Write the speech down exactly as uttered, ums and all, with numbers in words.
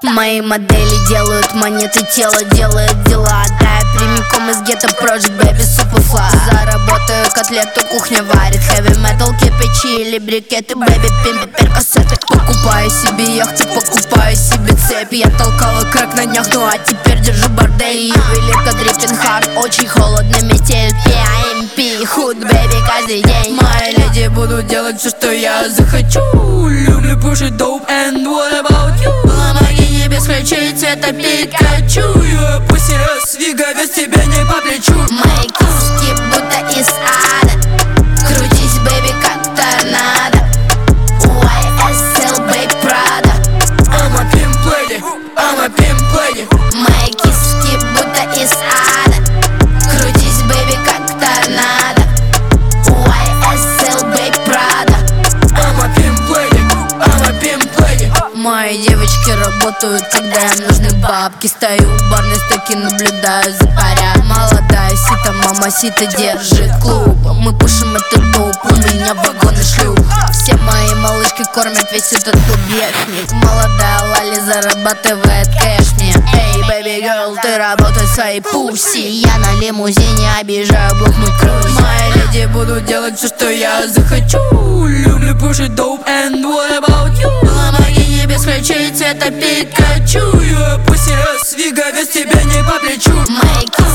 Мои модели делают монеты, тело делает дела. Да, я прямиком из гетто, Project Baby, Superfly. Заработаю котлету, кухня варит heavy metal, кирпичи или брикеты, baby, пимпи, перкассеты. Покупаю себе яхты, покупаю себе цепь. Я толкала крэк на днях, ну а теперь держу бордель. Ювелирка, дрифтинг, хард, очень холодно, метель. пи эй эм пи, худ, baby, каждый день. Мои леди будут делать все, что я захочу. Люблю пушить dope, and what about you? Ламборгини без ключей цвета Пикачу. Я пусть рассвига, без тебя не по плечу. Мои киски будто из ада. Крутись, baby, как торнадо. уай эс эл, babe, Prada. I'm a pimp lady, I'm a pimp lady. Мои киски будто из ада. Крутись, baby, как торнадо. уай эс эл, babe, Prada. I'm a pimp lady, I'm a pimp lady. Мои девочки работают, когда им нужны бабки. Стою у барной стойки, наблюдаю за паря. Молодая сита, мама сита держит клуб. Мы пушим этот доп, у меня вагоны шлюх. Все мои малышки кормят весь этот клубешник. Молодая Лали зарабатывает кэш мне. Эй, baby girl, ты работай своей пуси. Я на лимузине объезжаю блок, мы круиз. Мои леди будут делать все, что я захочу. Люблю пушить доп, and what about you? Ламборгини без ключей цвета Пикачу. Я пусть рассвига, без тебя не по плечу. Мои